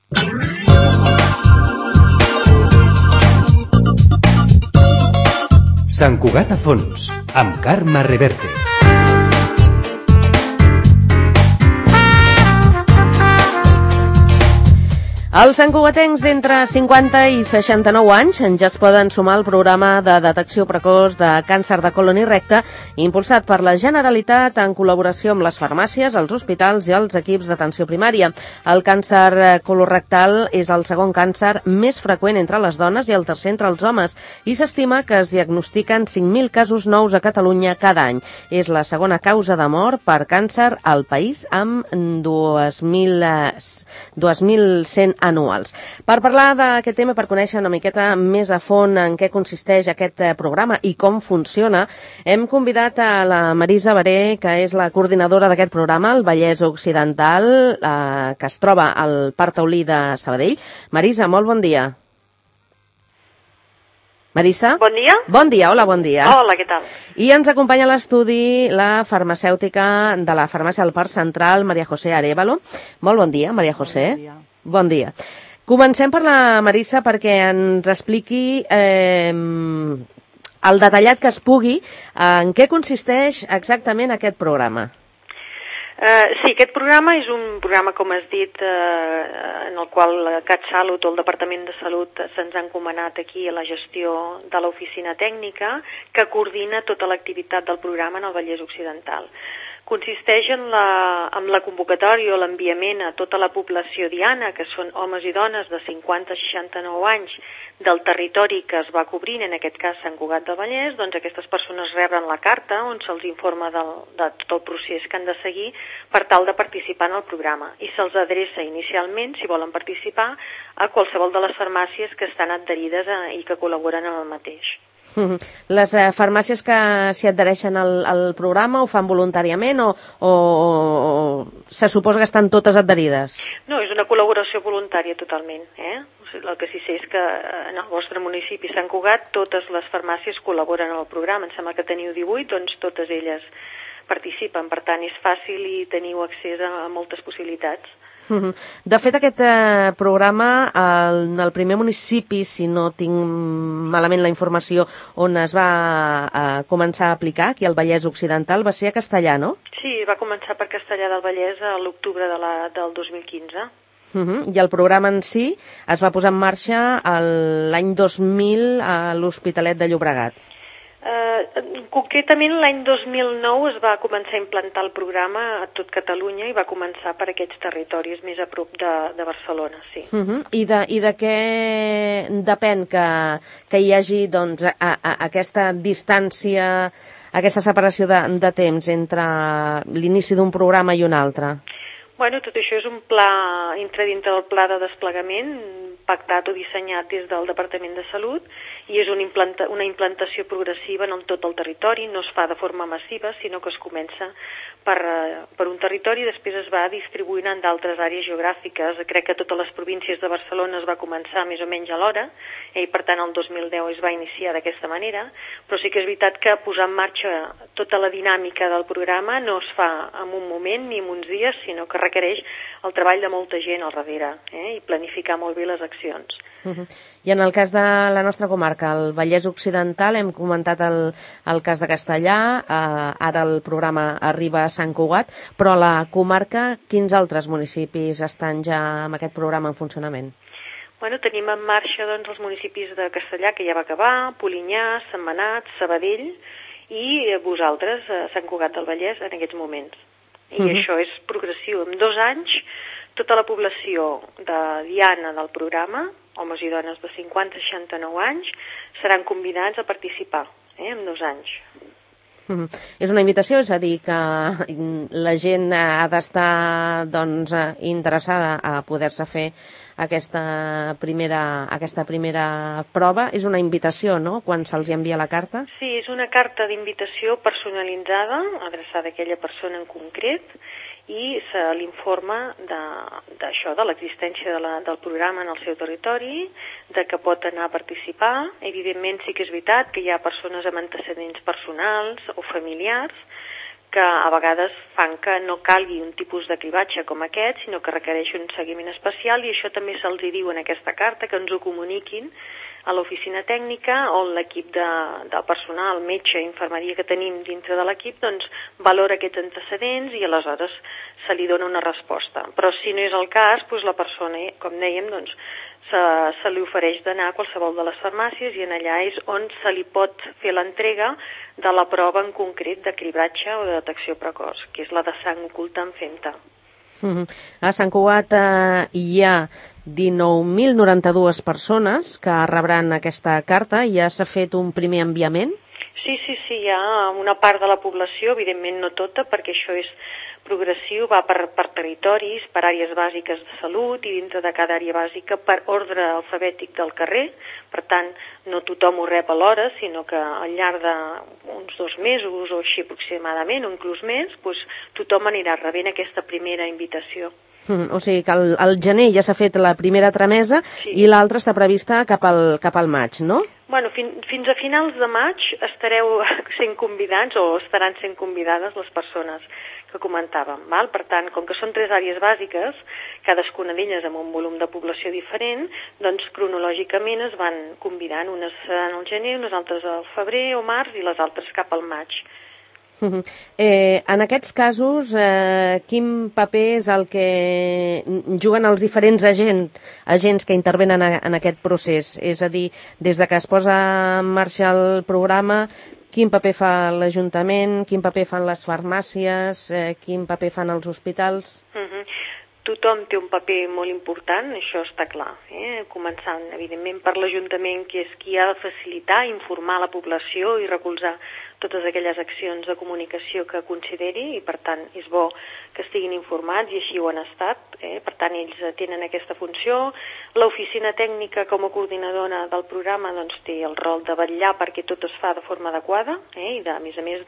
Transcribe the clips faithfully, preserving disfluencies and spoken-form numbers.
Sant Cugat a fons, amb Carme Reverte. Els santcugatencs d'entre cinquanta i seixanta-nou anys ja es poden sumar al programa de detecció precoç de càncer de colon i recte impulsat per la Generalitat en col·laboració amb les farmàcies, els hospitals i els equips d'atenció primària. El càncer colorectal és el segon càncer més freqüent entre les dones i el tercer entre els homes i s'estima que es diagnostiquen cinc mil casos nous a Catalunya cada any. És la segona causa de mort per càncer al país amb dos mil cent anuals. Per parlar d'aquest tema, per conèixer una miqueta més a fons en què consisteix aquest programa i com funciona, hem convidat a la Marisa Baré, que és la coordinadora d'aquest programa, el Vallès Occidental, eh, que es troba al Parc Taulí de Sabadell. Marisa, molt bon dia. Marisa? Bon dia. Bon dia, hola, bon dia. Hola, què tal? I ens acompanya a l'estudi la farmacèutica de la farmàcia del Parc Central, Maria José Arévalo. Molt bon dia, Maria José. Bon dia. Bon dia. Comencem per la Marisa perquè ens expliqui eh, el detallat que es pugui en què consisteix exactament aquest programa. Uh, sí, aquest programa és un programa, com has dit, uh, en el qual CatSalut o el Departament de Salut se'ns ha encomanat aquí a la gestió de l'oficina tècnica que coordina tota l'activitat del programa en el Vallès Occidental. Consisteix en la, en la convocatòria o l'enviament a tota la població diana, que són homes i dones de cinquanta a seixanta-nou anys del territori que es va cobrint, en aquest cas Sant Cugat del Vallès, doncs aquestes persones reben la carta on se'ls informa del, de tot el procés que han de seguir per tal de participar en el programa. I se'ls adreça inicialment, si volen participar, a qualsevol de les farmàcies que estan adherides a, i que col·laboren en el mateix. Les eh, farmàcies que s'hi adhereixen al, al programa ho fan voluntàriament o, o, o se suposa que estan totes adherides? No, és una col·laboració voluntària totalment. Eh? O sigui, el que sí sé és que en el vostre municipi Sant Cugat totes les farmàcies col·laboren en el programa. Em sembla que teniu divuit, doncs totes elles participen. Per tant, és fàcil i teniu accés a, a moltes possibilitats. De fet, aquest eh, programa, el, en el primer municipi, si no tinc malament la informació, on es va eh, començar a aplicar, aquí al Vallès Occidental, va ser a Castellà, no? Sí, va començar per Castellà del Vallès a l'octubre de la, del dos mil quinze. Uh -huh. I el programa en si es va posar en marxa l'any dos mil a l'Hospitalet de Llobregat. Uh, concretament l'any dos mil nou es va començar a implantar el programa a tot Catalunya i va començar per aquests territoris més a prop de, de Barcelona, sí. Uh -huh. I, de, I de què depèn que, que hi hagi doncs, a, a, aquesta distància, aquesta separació de, de temps entre l'inici d'un programa i un altre? Bueno, tot això és un pla, entra dintre del pla de desplegament pactat o dissenyat des del Departament de Salut i és una, implanta, una implantació progressiva en tot el territori, no es fa de forma massiva, sinó que es comença per, per un territori i després es va distribuint en d'altres àrees geogràfiques. Crec que totes les províncies de Barcelona es va començar més o menys alhora i per tant el dos mil deu es va iniciar d'aquesta manera, però sí que és veritat que posar en marxa tota la dinàmica del programa no es fa en un moment ni en uns dies, sinó que requereix el treball de molta gent al darrere eh, i planificar molt bé les accions. Uh -huh. I en el cas de la nostra comarca, el Vallès Occidental, hem comentat el, el cas de Castellà, eh, ara el programa arriba a Sant Cugat, però a la comarca, quins altres municipis estan ja amb aquest programa en funcionament? Bueno, tenim en marxa doncs, els municipis de Castellà, que ja va acabar, Polinyà, Sentmenat, Sabadell i vosaltres, a Sant Cugat del Vallès, en aquests moments. I uh-huh. això és progressiu. En dos anys, tota la població de diana del programa, homes i dones de cinquanta a seixanta-nou anys, seran convidats a participar, eh, en dos anys. Uh-huh. És una invitació, és a dir, que la gent ha d'estar doncs, interessada a poder-se fer aquesta primera, aquesta primera prova. És una invitació, no?, quan se'ls envia la carta? Sí, és una carta d'invitació personalitzada, adreçada a aquella persona en concret, i se l'informa d'això, de, de l'existència de la, del programa en el seu territori, de que pot anar a participar. Evidentment sí que és veritat que hi ha persones amb antecedents personals o familiars que a vegades fan que no calgui un tipus de cribatge com aquest, sinó que requereix un seguiment especial, i això també se'ls diu en aquesta carta, que ens ho comuniquin a l'oficina tècnica, on l'equip de, del personal, metge, infermeria que tenim dintre de l'equip, doncs valora aquests antecedents i aleshores se li dona una resposta. Però si no és el cas, doncs la persona, com dèiem, doncs, se, se li ofereix d'anar a qualsevol de les farmàcies i en allà és on se li pot fer l'entrega de la prova en concret de cribratge o de detecció precoç, que és la de sang oculta en femta. Uh-huh. A Sant Cugat eh, hi ha dinou mil noranta-dues persones que rebran aquesta carta. Ja s'ha fet un primer enviament? Sí, sí, sí, hi ha una part de la població, evidentment no tota, perquè això és progressiu, va per, per territoris, per àrees bàsiques de salut i dintre de cada àrea bàsica per ordre alfabètic del carrer. Per tant, no tothom ho rep alhora, sinó que al llarg d'uns dos mesos o així aproximadament, o inclús més, doncs, tothom anirà rebent aquesta primera invitació. Mm, o sigui que al, al gener ja s'ha fet la primera tramesa, sí, i l'altra està prevista cap al, cap al maig, no? Bueno, fin, fins a finals de maig estareu sent convidats o estaran sent convidades les persones que comentàvem. Val? Per tant, com que són tres àrees bàsiques, cadascuna d'elles amb un volum de població diferent, doncs cronològicament es van convidant, unes seran al gener, unes altres al febrer o març i les altres cap al maig. Uh-huh. Eh, en aquests casos, eh, quin paper és el que juguen els diferents agent, agents que intervenen a, en aquest procés? És a dir, des de que es posa en marxa el programa, quin paper fa l'Ajuntament, quin paper fan les farmàcies, eh, quin paper fan els hospitals? Uh-huh. Tothom té un paper molt important, això està clar. Eh? Començant, evidentment, per l'Ajuntament, que és qui ha de facilitar, informar la població i recolzar totes aquelles accions de comunicació que consideri, i per tant és bo que estiguin informats i així ho han estat. Eh? Per tant, ells tenen aquesta funció. L'oficina tècnica, com a coordinadora del programa, doncs, té el rol de vetllar perquè tot es fa de forma adequada, eh? I de, a més a més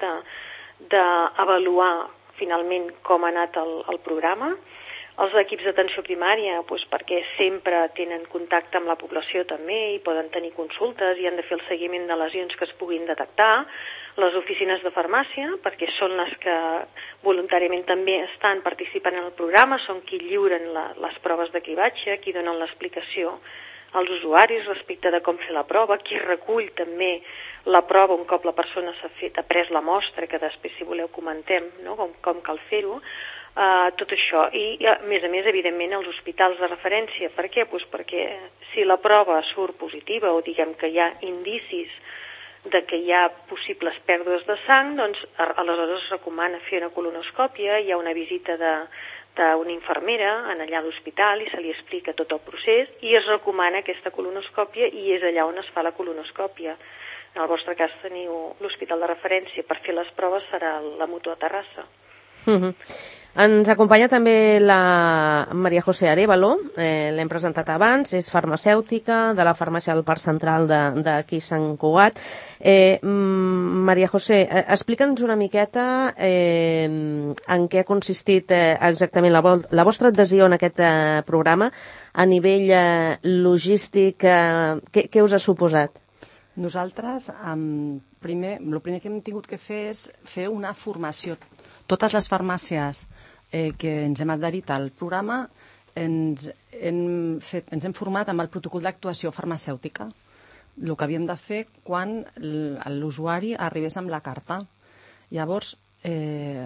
d'avaluar de, finalment com ha anat el, el programa. Els equips d'atenció primària, doncs, perquè sempre tenen contacte amb la població també i poden tenir consultes i han de fer el seguiment de lesions que es puguin detectar. Les oficines de farmàcia, perquè són les que voluntàriament també estan participant en el programa, són qui lliuren la, les proves de cribatge, qui donen l'explicació als usuaris respecte de com fer la prova, qui recull també la prova un cop la persona s'ha fet, ha pres la mostra, que després, si voleu, comentem, no? com, com cal fer-ho. Uh, tot això, i a més a més, evidentment, els hospitals de referència. Per què? Pues perquè si la prova surt positiva o diguem que hi ha indicis de que hi ha possibles pèrdues de sang, doncs aleshores es recomana fer una colonoscòpia, hi ha una visita de d'una infermera en allà a l'hospital i se li explica tot el procés i es recomana aquesta colonoscòpia i és allà on es fa la colonoscòpia. En el vostre cas teniu l'hospital de referència per fer les proves, serà la Mutua Terrassa. Uh-huh. Ens acompanya també la Maria José Arévalo, eh, l'hem presentat abans, és farmacèutica de la farmàcia del Parc Central d'aquí Sant Cugat. Eh, Maria José, eh, explica'ns una miqueta eh, en què ha consistit eh, exactament la, la vostra adhesió en aquest eh, programa a nivell eh, logístic, eh, què, què us ha suposat? Nosaltres, um, primer, el primer que hem tingut que fer és fer una formació. Totes les farmàcies eh, que ens hem adherit al programa ens hem, fet, ens hem format amb el protocol d'actuació farmacèutica, el que havíem de fer quan l'usuari arribés amb la carta. Llavors... Eh...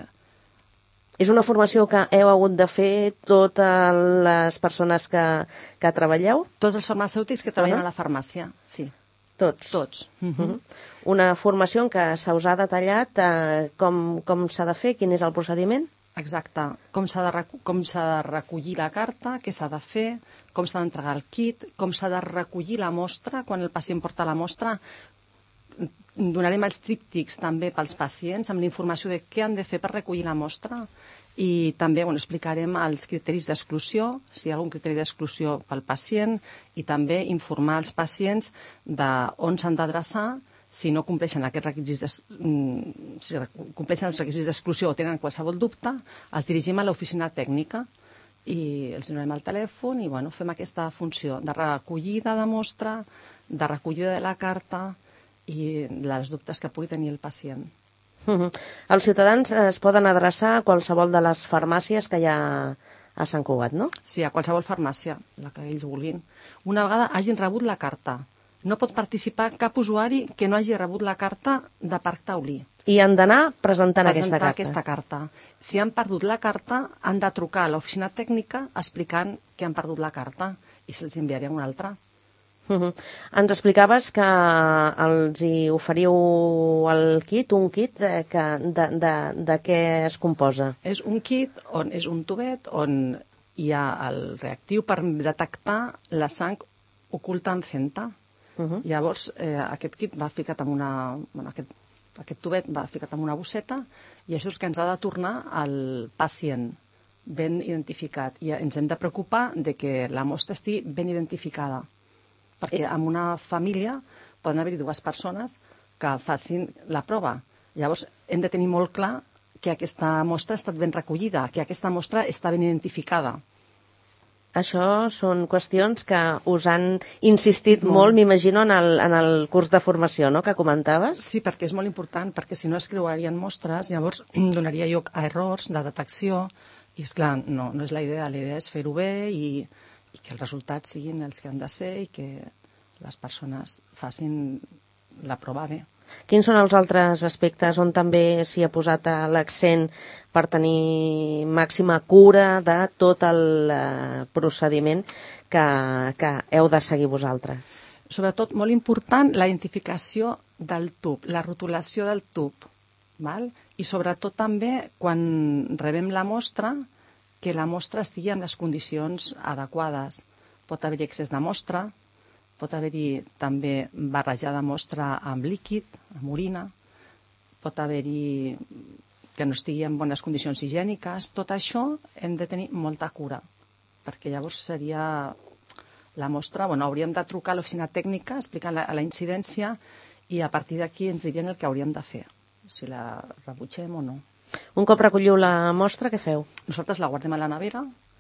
És una formació que heu hagut de fer totes les persones que, que treballeu? Tots els farmacèutics que treballen uh-huh. a la farmàcia, sí. Tots? Tots. Uh-huh. Una formació en què se us ha detallat eh, com, com s'ha de fer, quin és el procediment? Exacte. Com s'ha de, recu- com s'ha de recollir la carta, què s'ha de fer, com s'ha d'entregar el kit, com s'ha de recollir la mostra, quan el pacient porta la mostra. Donarem els tríptics també pels pacients amb la informació de què han de fer per recollir la mostra. I també bueno, explicarem els criteris d'exclusió, si hi ha algun criteri d'exclusió pel pacient, i també informar els pacients d'on s'han d'adreçar si no compleixen aquests requisits si compleixen els requisits d'exclusió o tenen qualsevol dubte, els dirigim a l'oficina tècnica i els donem el telèfon i bueno, fem aquesta funció de recollida de mostra, de recollida de la carta i les dubtes que pugui tenir el pacient. Uh-huh. Els ciutadans es poden adreçar a qualsevol de les farmàcies que hi ha a Sant Cugat, no? Sí, a qualsevol farmàcia, la que ells vulguin. Una vegada hagin rebut la carta. No pot participar cap usuari que no hagi rebut la carta de Parc Taulí. I han d'anar presentant aquesta Presentar carta. aquesta carta. Si han perdut la carta, han de trucar a l'oficina tècnica explicant que han perdut la carta i se'ls enviaria una altra. Uh-huh. Ens explicaves que els hi oferiu el kit, un kit de, que, de, de, de què es composa? És un kit on és un tubet on hi ha el reactiu per detectar la sang oculta en fenta. Uh-huh. Llavors, eh, aquest kit va ficat en una... Bueno, aquest, aquest tubet va ficat en una bosseta i això és que ens ha de tornar al pacient ben identificat. I ens hem de preocupar de que la mostra estigui ben identificada. Perquè en una família poden haver-hi dues persones que facin la prova. Llavors, hem de tenir molt clar que aquesta mostra ha estat ben recollida, que aquesta mostra està ben identificada. Això són qüestions que us han insistit molt, molt m'imagino, en, el, en el curs de formació, no?, que comentaves. Sí, perquè és molt important, perquè si no es creuarien mostres, llavors donaria lloc a errors de detecció, i esclar, no, no és la idea, la idea és fer-ho bé i... i que els resultats siguin els que han de ser i que les persones facin la prova bé. Quins són els altres aspectes on també s'hi ha posat l'accent per tenir màxima cura de tot el procediment que, que heu de seguir vosaltres? Sobretot, molt important, la identificació del tub, la rotulació del tub, val? I sobretot també, quan rebem la mostra, que la mostra estigui en les condicions adequades. Pot haver-hi excés de mostra, pot haver-hi també barrejada mostra amb líquid, amb orina, pot haver-hi que no estigui en bones condicions higièniques. Tot això hem de tenir molta cura, perquè llavors seria la mostra... Bueno, hauríem de trucar a l'oficina tècnica, explicar la, la incidència i a partir d'aquí ens dirien el que hauríem de fer, si la rebutgem o no. Un cop recolliu la mostra, què feu? Nosaltres la guardem a la nevera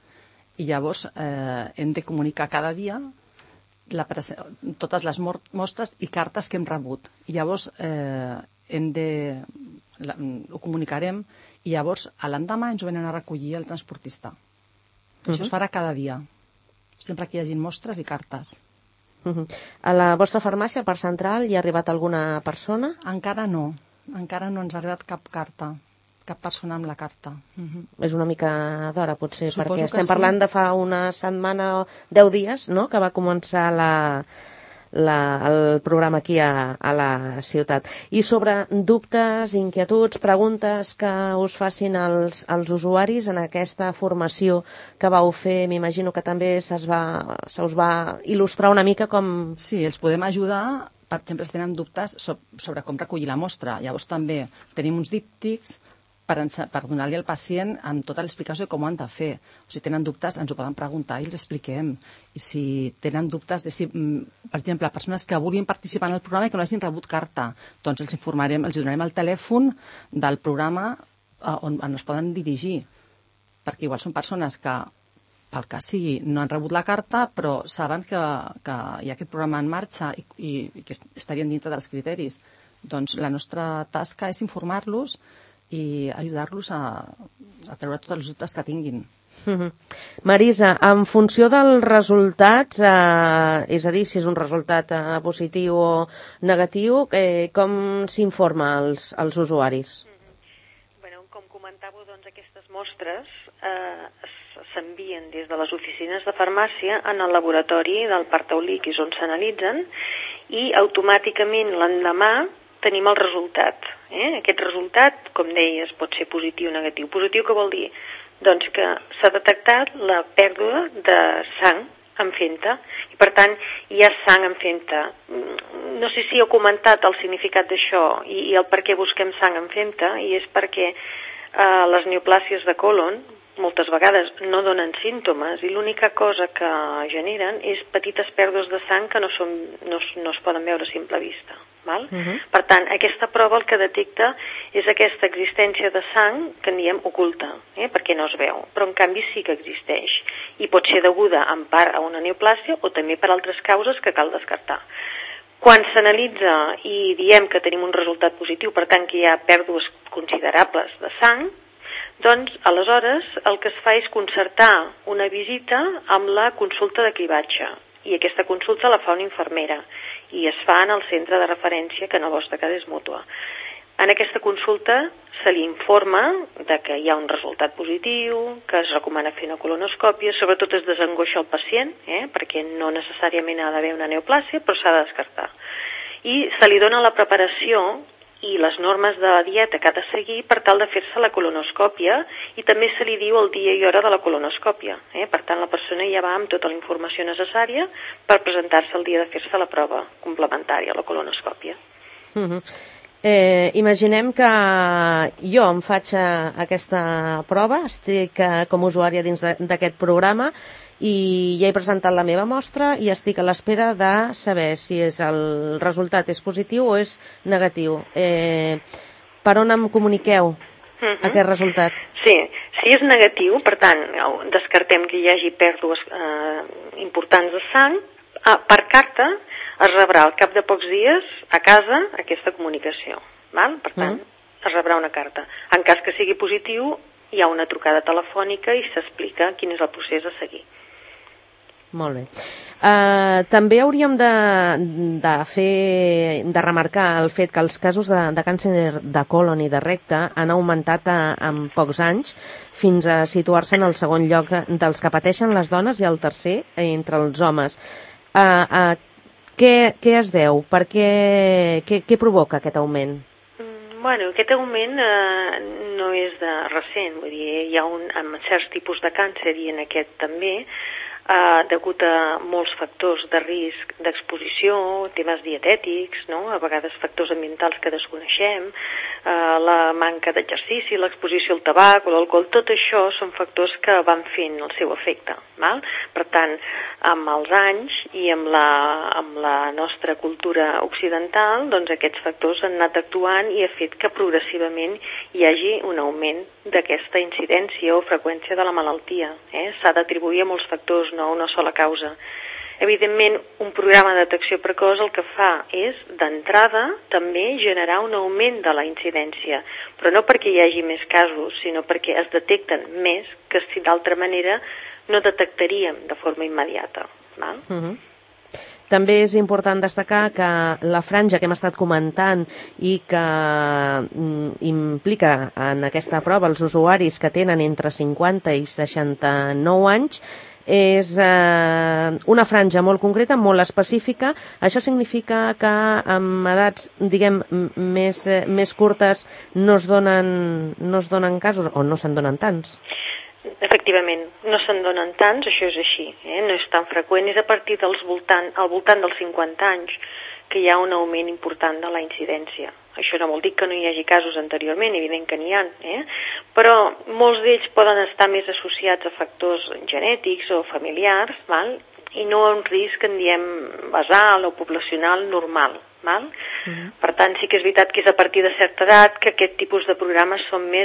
i llavors eh, hem de comunicar cada dia la totes les mostres i cartes que hem rebut. I llavors eh, hem de... La, ho comunicarem i llavors a l'endemà ens ho venen a recollir el transportista. Uh-huh. Això es farà cada dia, sempre que hi hagi mostres i cartes. Uh-huh. A la vostra farmàcia, al Parc Central, hi ha arribat alguna persona? Encara no, encara no ens ha arribat cap carta. Cap persona amb la carta. Uh-huh. És una mica d'hora, potser, Suposo perquè estem sí. parlant de fa una setmana o deu dies, no?, que va començar la, la, el programa aquí a, a la ciutat. I sobre dubtes, inquietuds, preguntes que us facin els, els usuaris en aquesta formació que vau fer, m'imagino que també se us va, se us va il·lustrar una mica com... Sí, els podem ajudar, per exemple, si tenen dubtes sobre com recollir la mostra. Llavors també tenim uns díptics per, per donar-li al pacient amb tota l'explicació de com ho han de fer. O si tenen dubtes, ens ho poden preguntar i els expliquem. I si tenen dubtes de si, per exemple, persones que vulguin participar en el programa i que no hagin rebut carta, doncs els informarem, els donarem el telèfon del programa on, on es poden dirigir. Perquè igual són persones que, pel que sigui, no han rebut la carta, però saben que, que hi ha aquest programa en marxa i, i, i que estarien dintre dels criteris. Doncs la nostra tasca és informar-los i ajudar-los a, a treure tots els dubtes que tinguin. Uh-huh. Marisa, en funció dels resultats, eh, és a dir, si és un resultat eh, positiu o negatiu, eh, com s'informa als, als usuaris? Uh-huh. Bueno, com comentàveu, doncs, aquestes mostres eh, s'envien des de les oficines de farmàcia en el laboratori del Parc Taulí, que és on s'analitzen, i automàticament l'endemà tenim el resultat. Eh? Aquest resultat, com deies, pot ser positiu o negatiu. Positiu què vol dir? Doncs que s'ha detectat la pèrdua de sang en fenta i, per tant, hi ha sang en fenta. No sé si heu comentat el significat d'això i, i el per què busquem sang en fenta, i és perquè eh, les neoplàsies de còlon moltes vegades no donen símptomes i l'única cosa que generen és petites pèrdues de sang que no, són, no, no es poden veure a simple vista. Val? Uh-huh. Per tant, aquesta prova el que detecta és aquesta existència de sang que en diem oculta, eh? perquè no es veu, però en canvi sí que existeix i pot ser deguda en part a una neoplàsia o també per altres causes que cal descartar. Quan s'analitza i diem que tenim un resultat positiu, per tant que hi ha pèrdues considerables de sang, doncs aleshores el que es fa és concertar una visita amb la consulta de cribatge, i aquesta consulta la fa una infermera i es fa en el centre de referència, que en el vostre cas és Mútua. En aquesta consulta se li informa de que hi ha un resultat positiu, que es recomana fer una colonoscòpia, sobretot es desangoixa el pacient, eh, perquè no necessàriament ha d'haver una neoplàsia, però s'ha de descartar. I se li dona la preparació i les normes de la dieta que ha de seguir per tal de fer-se la colonoscòpia, i també se li diu el dia i hora de la colonoscòpia. Eh? Per tant, la persona ja va amb tota la informació necessària per presentar-se el dia de fer-se la prova complementària, la colonoscòpia. Uh-huh. Eh, imaginem que jo em faig aquesta prova, estic com a usuària dins d'aquest programa i ja he presentat la meva mostra i estic a l'espera de saber si és el resultat és positiu o és negatiu. Eh, per on em comuniqueu uh-huh. aquest resultat? Sí, si és negatiu, per tant, descartem que hi hagi pèrdues eh, importants de sang, eh, per carta es rebrà al cap de pocs dies a casa aquesta comunicació. Val? Per tant, mm. es rebrà una carta. En cas que sigui positiu, hi ha una trucada telefònica i s'explica quin és el procés a seguir. Molt bé. Uh, també hauríem de, de fer, de remarcar el fet que els casos de, de càncer de colon i de recte han augmentat a, en pocs anys fins a situar-se en el segon lloc dels que pateixen les dones i el tercer entre els homes. Uh, uh, Què, què es deu? Per què, què, què provoca aquest augment? Bueno, aquest augment eh, no és de recent, vull dir, hi ha un, amb certs tipus de càncer i en aquest també, eh, degut a molts factors de risc d'exposició, temes dietètics, no? A vegades factors ambientals que desconeixem, eh, la manca d'exercici, l'exposició al tabac o l'alcohol, tot això són factors que van fent el seu efecte. Val? Per tant, amb els anys i amb la, amb la nostra cultura occidental, doncs aquests factors han anat actuant i ha fet que progressivament hi hagi un augment d'aquesta incidència o freqüència de la malaltia. Eh? S'ha d'atribuir a molts factors, no a una sola causa. Evidentment, un programa de detecció precoç el que fa és, d'entrada, també generar un augment de la incidència, però no perquè hi hagi més casos, sinó perquè es detecten més que si d'altra manera no detectaríem de forma immediata. Val? Uh-huh. També és important destacar que la franja que hem estat comentant i que mm, implica en aquesta prova els usuaris que tenen entre cinquanta i seixanta-nou anys és eh, una franja molt concreta, molt específica. Això significa que amb edats, diguem, més, eh, més curtes no es donen, no es donen casos o no se'n donen tants. Efectivament, no se'n donen tants, això és així, eh? No és tan freqüent, és a partir dels voltant, al voltant dels cinquanta anys que hi ha un augment important de la incidència. Això no vol dir que no hi hagi casos anteriorment, evident que n'hi ha, eh? Però molts d'ells poden estar més associats a factors genètics o familiars, val? I no a un risc que en diem basal o poblacional normal. Val? Uh-huh. Per tant, sí que és veritat que és a partir de certa edat que aquest tipus de programes són més,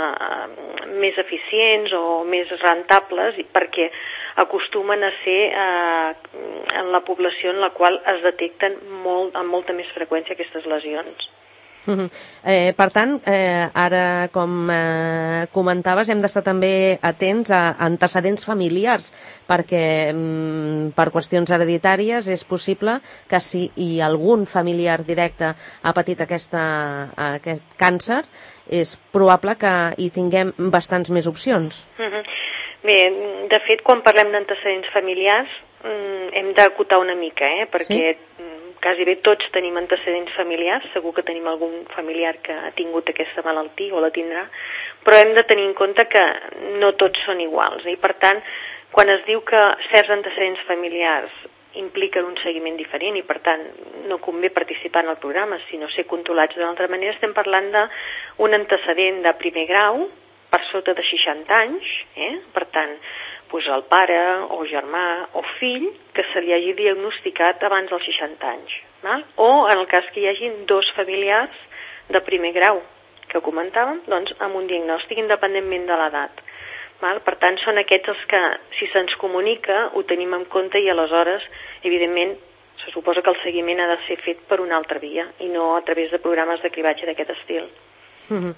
eh, més eficients o més rentables i perquè acostumen a ser eh, en la població en la qual es detecten molt, amb molta més freqüència aquestes lesions. Uh-huh. Eh, per tant, eh, ara, com eh, comentaves, hem d'estar també atents a antecedents familiars, perquè mm, per qüestions hereditàries és possible que si hi algun familiar directe ha patit aquesta, aquest càncer, és probable que hi tinguem bastants més opcions. Uh-huh. Bé, de fet, quan parlem d'antecedents familiars, mm, hem d'acotar una mica, eh? Perquè sí? Quasi bé tots tenim antecedents familiars, segur que tenim algun familiar que ha tingut aquesta malaltia o la tindrà, però hem de tenir en compte que no tots són iguals. I per tant, quan es diu que certs antecedents familiars impliquen un seguiment diferent i per tant no convé participar en el programa, sinó ser controlats d'una altra manera, estem parlant d'un antecedent de primer grau per sota de seixanta anys, eh? Per tant, pues el pare o germà o fill que se li hagi diagnosticat abans dels seixanta anys. Val? O en el cas que hi hagin dos familiars de primer grau, que comentàvem, doncs amb un diagnòstic independentment de l'edat. Val? Per tant, són aquests els que, si se'ns comunica, ho tenim en compte i aleshores, evidentment, se suposa que el seguiment ha de ser fet per una altra via i no a través de programes de cribatge d'aquest estil. Mm-hmm.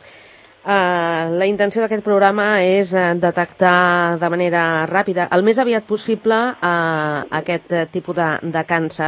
Uh, la intenció d'aquest programa és uh, detectar de manera ràpida, el més aviat possible, uh, aquest uh, tipus de, de càncer.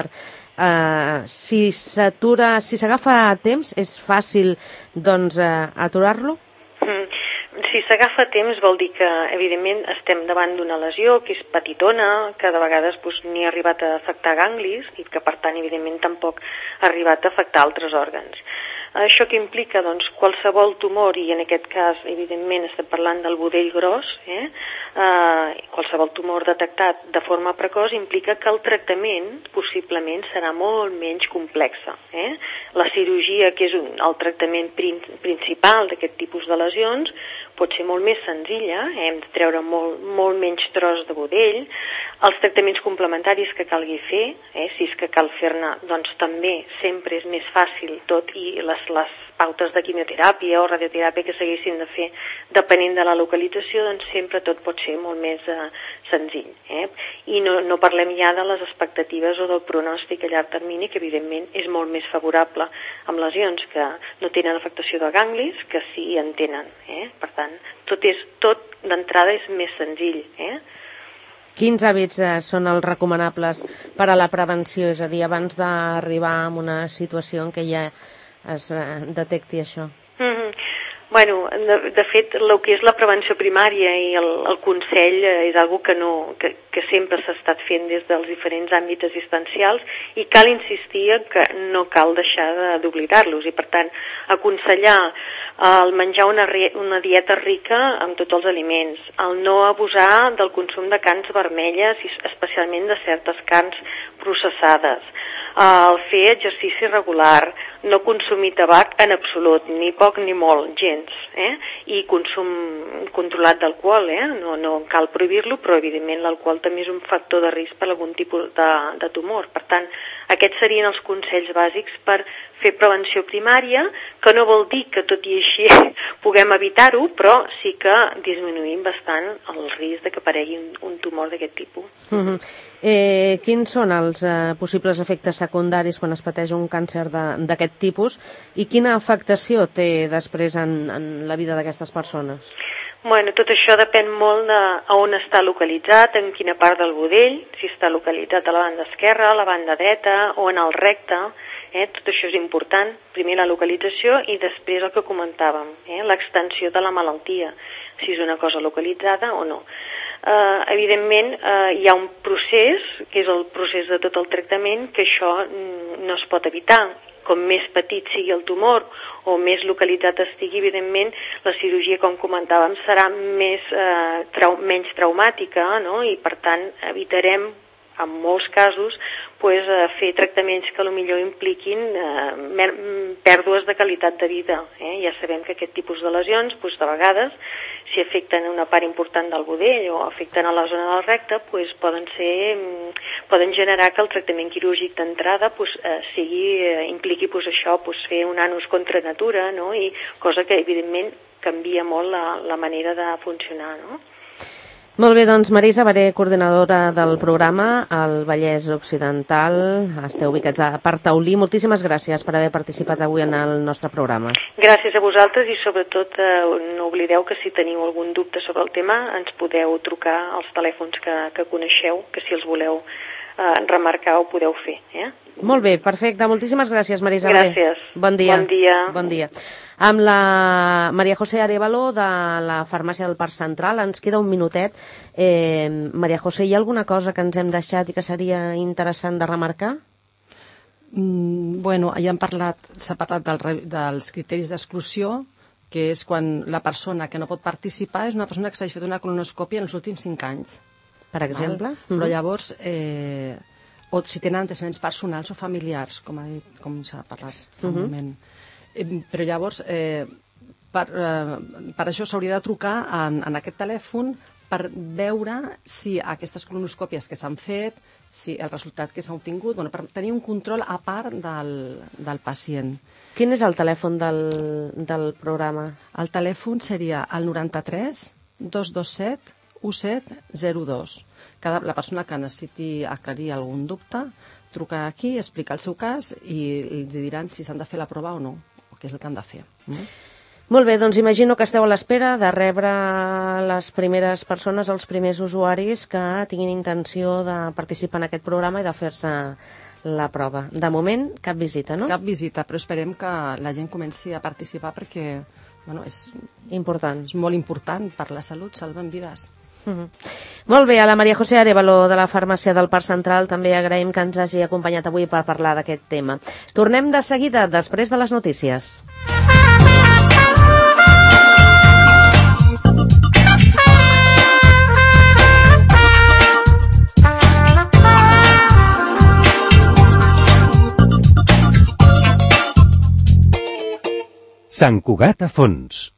Uh, si s'atura, si s'agafa a temps, és fàcil doncs, uh, aturar-lo? Mm. Si s'agafa a temps vol dir que, evidentment, estem davant d'una lesió que és petitona, que de vegades doncs, ni ha arribat a afectar ganglis i que, per tant, evidentment, tampoc ha arribat a afectar altres òrgans. Això que implica, doncs, qualsevol tumor, i en aquest cas, evidentment, estem parlant del budell gros, eh? Uh, qualsevol tumor detectat de forma precoç implica que el tractament possiblement serà molt menys complexa. Eh? La cirurgia, que és un, el tractament prin, principal d'aquest tipus de lesions, pot ser molt més senzilla, eh? Hem de treure molt, molt menys tros de budell. Els tractaments complementaris que calgui fer, eh? Si és que cal fer-ne, doncs també sempre és més fàcil tot, i les, les pautes de quimioteràpia o radioteràpia que s'haguessin de fer depenent de la localització, doncs sempre tot pot ser molt més eh, senzill. Eh? I no, no parlem ja de les expectatives o del pronòstic a llarg termini, que evidentment és molt més favorable amb lesions que no tenen afectació de ganglis que sí en tenen. Eh? Per tant, tot, és, tot d'entrada és més senzill. Eh? Quins hàbits eh, són els recomanables per a la prevenció? És a dir, abans d'arribar a una situació en què ja es eh, detecti això. Mm-hmm. Bueno, de, de fet, el que és la prevenció primària i el, el consell és algo que, no, que, que sempre s'ha estat fent des dels diferents àmbits assistencials, i cal insistir que no cal deixar d'oblidar-los, i per tant aconsellar el menjar una, una dieta rica amb tots els aliments, el no abusar del consum de carns vermelles, especialment de certes carns processades, el fer exercici regular, no consumir tabac en absolut, ni poc ni molt, gens, eh? I consum controlat d'alcohol, eh? No, no cal prohibir-lo, però evidentment l'alcohol també és un factor de risc per algun tipus de, de tumor. Per tant, aquests serien els consells bàsics per fer prevenció primària, que no vol dir que tot i així puguem evitar-ho, però sí que disminuïm bastant el risc de que aparegui un, un tumor d'aquest tipus. Mm-hmm. eh, quins són els eh, possibles efectes secundaris quan es pateix un càncer d'aquest tipus, i quina afectació té després en, en la vida d'aquestes persones? Bueno, tot això depèn molt de a on està localitzat, en quina part del budell, si està localitzat a la banda esquerra, a la banda dreta o en el recte. Eh? Tot això és important, primer la localització i després el que comentàvem, eh? l'extensió de la malaltia, si és una cosa localitzada o no. Eh, evidentment, eh, hi ha un procés, que és el procés de tot el tractament, que això no es pot evitar. Com més petit sigui el tumor o més localitzat estigui, evidentment, la cirurgia, com comentàvem, serà més, eh, trau menys traumàtica, no? I, per tant, evitarem, en molts casos, pues, eh, fer tractaments que potser impliquin eh, pèrdues de qualitat de vida. Eh? Ja sabem que aquest tipus de lesions, pues, de vegades, si afecten una part important del budell o afecten a la zona del recte, pues, poden, ser, poden generar que el tractament quirúrgic d'entrada pues, eh, sigui, eh, impliqui pues, això, pues, fer un anus contra natura, no? I cosa que, evidentment, canvia molt la, la manera de funcionar, no? Molt bé, doncs Marisa Baré, coordinadora del programa al Vallès Occidental, esteu ubicats a Partaulí. Moltíssimes gràcies per haver participat avui en el nostre programa. Gràcies a vosaltres i sobretot eh, no oblideu que si teniu algun dubte sobre el tema ens podeu trucar als telèfons que, que coneixeu, que si els voleu eh, remarcar ho podeu fer. Eh? Molt bé, perfecte. Moltíssimes gràcies, Marisa Baré. Gràcies. Bon dia. Bon dia. Bon dia. Amb la Maria José Arévalo de la farmàcia del Parc Central ens queda un minutet. Eh, Maria José, hi ha alguna cosa que ens hem deixat i que seria interessant de remarcar? Mm, bueno, ja hem parlat, s'ha parlat del, dels criteris d'exclusió, que és quan la persona que no pot participar és una persona que s'ha fet una colonoscòpia en els últims cinc anys. Per exemple? Val? Mm-hmm. Però llavors, eh, o si tenen antecedents personals o familiars, com, ha dit, com s'ha parlat fa un mm-hmm. moment. Però llavors, eh, per, eh, per això s'hauria de trucar en, en aquest telèfon per veure si aquestes colonoscòpies que s'han fet, si el resultat que s'ha obtingut, bueno, per tenir un control a part del, del pacient. Quin és el telèfon del, del programa? El telèfon seria el noranta-tres dos dos set set zero dos. Cada, la persona que necessiti aclarir algun dubte truca aquí, explica el seu cas i els diran si s'han de fer la prova o no, o què és el que han de fer. Mm? Molt bé, doncs imagino que esteu a l'espera de rebre les primeres persones, els primers usuaris que tinguin intenció de participar en aquest programa i de fer-se la prova. De moment, cap visita, no? Cap visita, però esperem que la gent comenci a participar perquè bueno, és, important. és molt important per la salut, salven vides. Uh-huh. Molt bé, a la Maria José Arévalo de la Farmàcia del Parc Central també agraïm que ens hagi acompanyat avui per parlar d'aquest tema. Tornem de seguida, després de les notícies. Sant Cugat a fons.